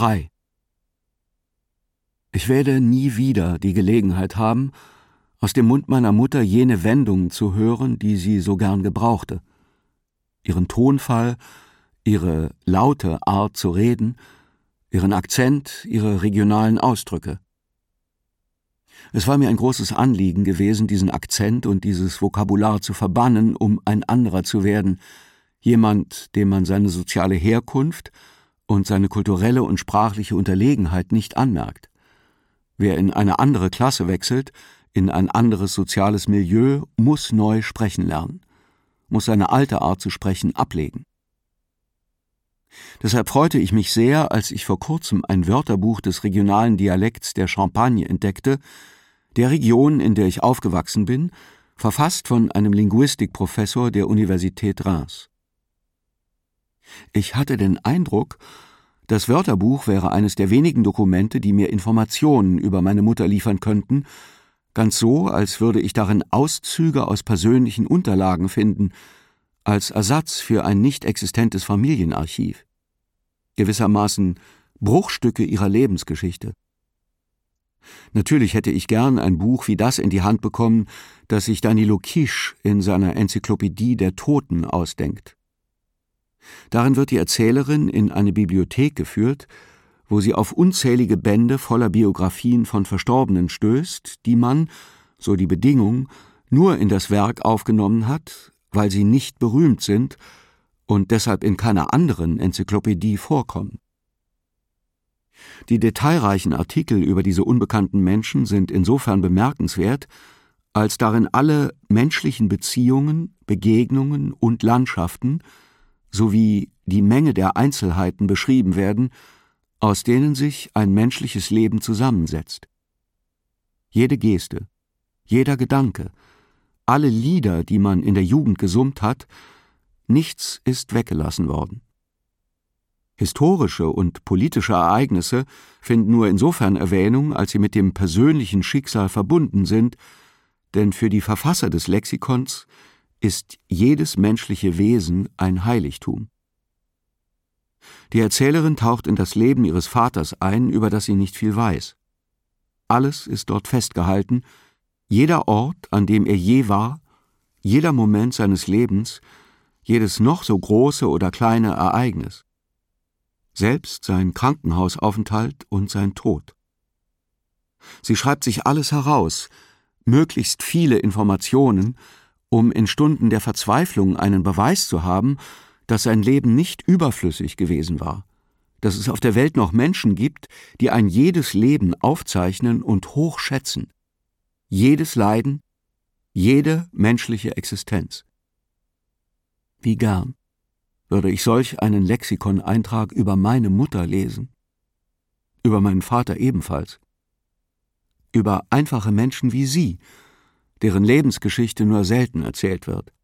3. Ich werde nie wieder die Gelegenheit haben, aus dem Mund meiner Mutter jene Wendungen zu hören, die sie so gern gebrauchte. Ihren Tonfall, ihre laute Art zu reden, ihren Akzent, ihre regionalen Ausdrücke. Es war mir ein großes Anliegen gewesen, diesen Akzent und dieses Vokabular zu verbannen, um ein anderer zu werden, jemand, dem man seine soziale Herkunft und seine kulturelle und sprachliche Unterlegenheit nicht anmerkt. Wer in eine andere Klasse wechselt, in ein anderes soziales Milieu, muss neu sprechen lernen, muss seine alte Art zu sprechen ablegen. Deshalb freute ich mich sehr, als ich vor kurzem ein Wörterbuch des regionalen Dialekts der Champagne entdeckte, der Region, in der ich aufgewachsen bin, verfasst von einem Linguistikprofessor der Universität Reims. Ich hatte den Eindruck, das Wörterbuch wäre eines der wenigen Dokumente, die mir Informationen über meine Mutter liefern könnten, ganz so, als würde ich darin Auszüge aus persönlichen Unterlagen finden, als Ersatz für ein nicht existentes Familienarchiv. Gewissermaßen Bruchstücke ihrer Lebensgeschichte. Natürlich hätte ich gern ein Buch wie das in die Hand bekommen, das sich Danilo Kisch in seiner Enzyklopädie der Toten ausdenkt. Darin wird die Erzählerin in eine Bibliothek geführt, wo sie auf unzählige Bände voller Biografien von Verstorbenen stößt, die man, so die Bedingung, nur in das Werk aufgenommen hat, weil sie nicht berühmt sind und deshalb in keiner anderen Enzyklopädie vorkommen. Die detailreichen Artikel über diese unbekannten Menschen sind insofern bemerkenswert, als darin alle menschlichen Beziehungen, Begegnungen und Landschaften sowie die Menge der Einzelheiten beschrieben werden, aus denen sich ein menschliches Leben zusammensetzt. Jede Geste, jeder Gedanke, alle Lieder, die man in der Jugend gesummt hat, nichts ist weggelassen worden. Historische und politische Ereignisse finden nur insofern Erwähnung, als sie mit dem persönlichen Schicksal verbunden sind, denn für die Verfasser des Lexikons ist jedes menschliche Wesen ein Heiligtum. Die Erzählerin taucht in das Leben ihres Vaters ein, über das sie nicht viel weiß. Alles ist dort festgehalten, jeder Ort, an dem er je war, jeder Moment seines Lebens, jedes noch so große oder kleine Ereignis. Selbst sein Krankenhausaufenthalt und sein Tod. Sie schreibt sich alles heraus, möglichst viele Informationen, um in Stunden der Verzweiflung einen Beweis zu haben, dass sein Leben nicht überflüssig gewesen war, dass es auf der Welt noch Menschen gibt, die ein jedes Leben aufzeichnen und hochschätzen, jedes Leiden, jede menschliche Existenz. Wie gern würde ich solch einen Lexikon-Eintrag über meine Mutter lesen, über meinen Vater ebenfalls, über einfache Menschen wie Sie, deren Lebensgeschichte nur selten erzählt wird.